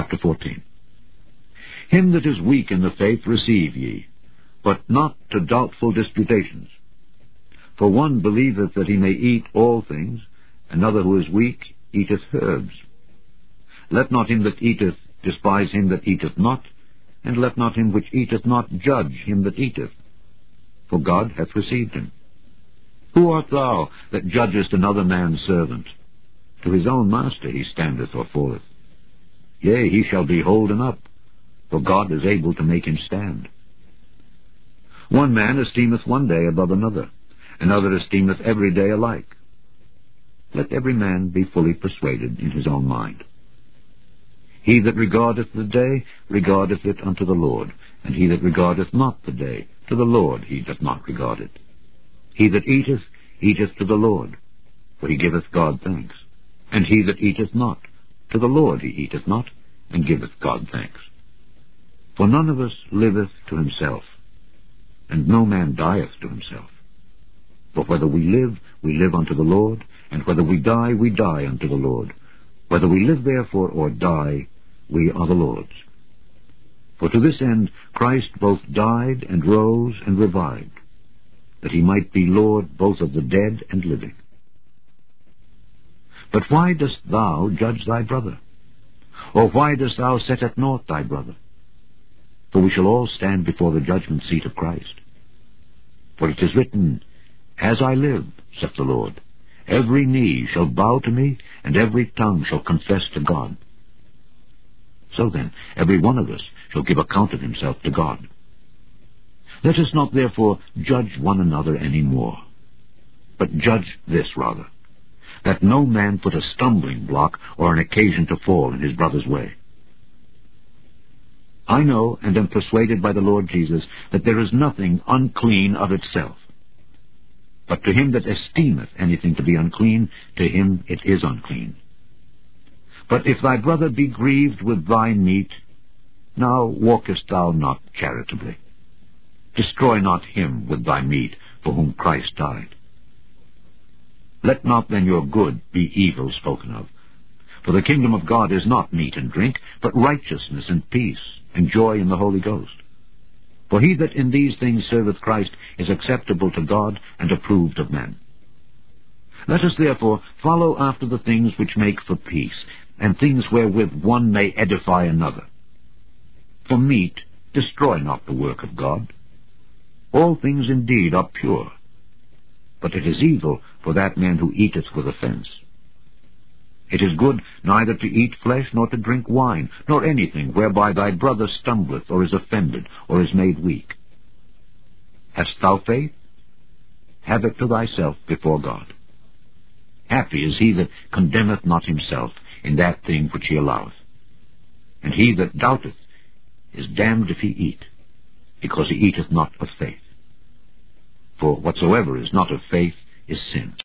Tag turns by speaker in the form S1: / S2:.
S1: Chapter 14. Him that is weak in the faith receive ye, but not to doubtful disputations. For one believeth that he may eat all things, another who is weak eateth herbs. Let not him that eateth despise him that eateth not, and let not him which eateth not judge him that eateth, for God hath received him. Who art thou that judgest another man's servant? To his own master he standeth or falleth. Yea, he shall be holden up, for God is able to make him stand. One man esteemeth one day above another, another esteemeth every day alike. Let every man be fully persuaded in his own mind. He that regardeth the day regardeth it unto the Lord, and he that regardeth not the day, to the Lord he doth not regard it. He that eateth, eateth to the Lord, for he giveth God thanks. And he that eateth not, to the Lord he eateth not, and giveth God thanks. For none of us liveth to himself, and no man dieth to himself. For whether we live unto the Lord, and whether we die unto the Lord. Whether we live therefore or die, we are the Lord's. For to this end Christ both died and rose and revived, that he might be Lord both of the dead and living. But why dost thou judge thy brother? Or why dost thou set at naught thy brother? For we shall all stand before the judgment seat of Christ. For it is written, As I live, saith the Lord, every knee shall bow to me, and every tongue shall confess to God. So then, every one of us shall give account of himself to God. Let us not therefore judge one another any more, but judge this rather, that no man put a stumbling block or an occasion to fall in his brother's way. I know and am persuaded by the Lord Jesus that there is nothing unclean of itself. But to him that esteemeth anything to be unclean, to him it is unclean. But if thy brother be grieved with thy meat, now walkest thou not charitably. Destroy not him with thy meat, for whom Christ died. Let not then your good be evil spoken of. For the kingdom of God is not meat and drink, but righteousness and peace, and joy in the Holy Ghost. For he that in these things serveth Christ is acceptable to God and approved of men. Let us therefore follow after the things which make for peace, and things wherewith one may edify another. For meat, destroy not the work of God. All things indeed are pure, but it is evil for that man who eateth with offense. It is good neither to eat flesh, nor to drink wine, nor anything whereby thy brother stumbleth, or is offended, or is made weak. Hast thou faith? Have it to thyself before God. Happy is he that condemneth not himself in that thing which he alloweth. And he that doubteth is damned if he eat, because he eateth not of faith. For whatsoever is not of faith is sin.